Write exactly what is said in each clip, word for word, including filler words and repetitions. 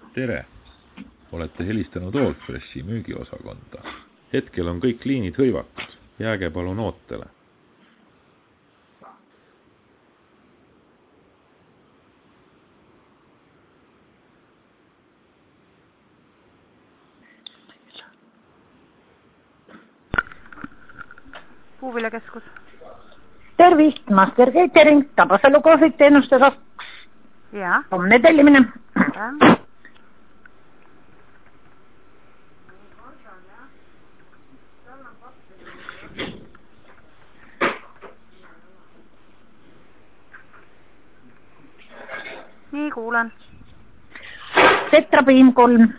Tere! Olete helistanud Allfreshi müügiosakonda. Hetkel on kõik liinid hõivatud. Jääge palun ootele. Puuviljakeskus. Tervist, Master Catering, Tabasalu kohvik teenuste kaks. Ja. Homne tellimine. Ja. Nii, kuulen. Tetra Piim kolm.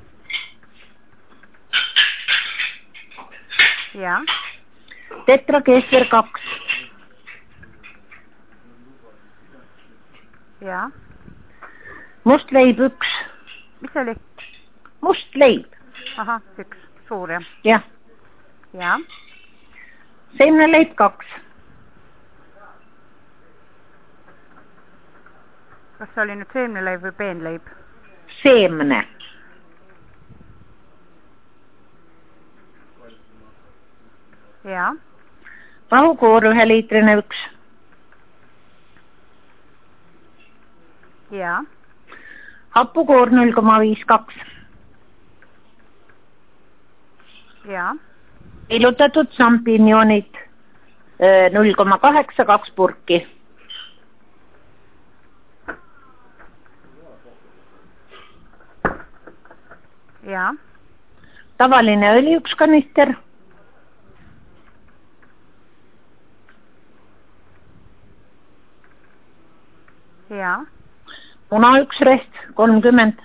Ja. Tetra Keesver kaks. Ja. Must leib üks. Mis see oli? Must leib. Aha, üks. Suur, jah. Jah. Ja. Seemne leib kaks. Kas see oli nüüd seemne leib või peenleib? Seemne. Ja. Vahukoor ühe liitrine üks. Ja. Hapukoor null koma viis kaks. Ja. Ilutatud šampinjonid null koma kaheksa, kaks purki. Ja. Tavaline õli üks kanister. Ja. Muna üks rest, kolmkümmend.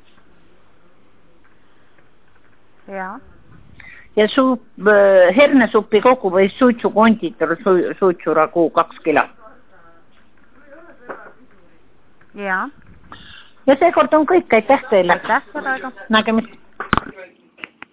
Ja. Ja suup, hernesupi kogu või suitsu konditor, su, suitsuragu kaks kilo. Ja. Ja seekord on kõik, aitäh teile. Aitäh, seda aega. Nägemist.